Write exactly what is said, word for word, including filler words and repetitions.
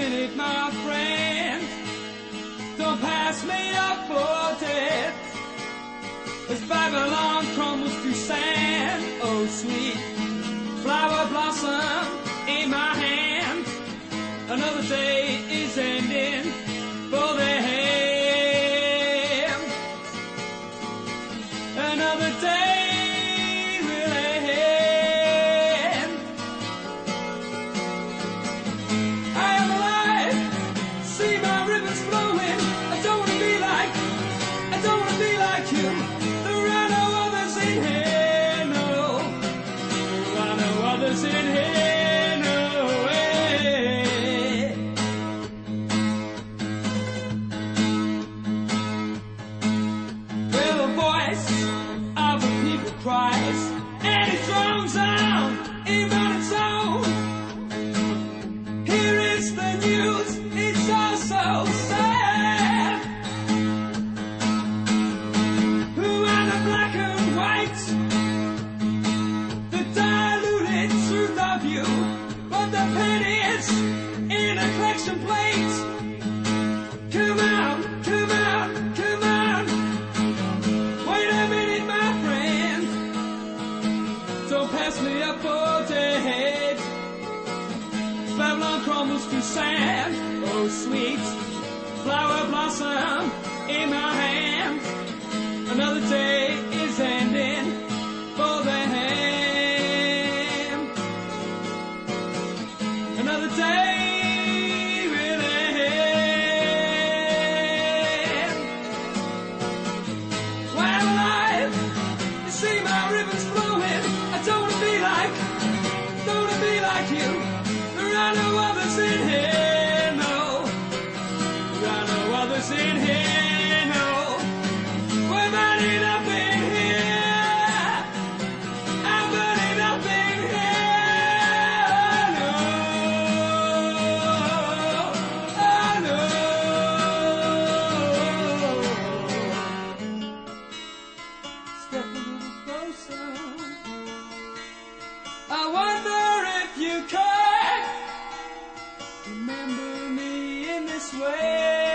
minute, my friend. Don't pass me up for dead. As Babylon crumbles to sand, oh sweet flower blossom in my hand. Another day is ending for them. Another day will end. I am alive, see my ribbons flowing. I don't want to be like, I don't want to be like you. There are no others in here, no. There are no others in here, no way. Well, the voice of the people cries, and it drones out even on its own. Here is the news, it's all so sad. Who are the black and white, the diluted truth of you, but the pennies in a collection plate. Come out, come out, come out. Wait a minute, my friend. Don't pass me up for dead. Babylon crumbles to sand. Oh, sweet flower blossom in my hand. Another day is ending for them. Another day will end. While I'm alive, you see my ribbons flowing. I don't want to be like, don't want to be like you. There are no others in here, no. There are no others in here, no. We're burning up in here. I'm burning up in here, no. Oh, no. Step a little closer. I wonder if you could remember me in this way.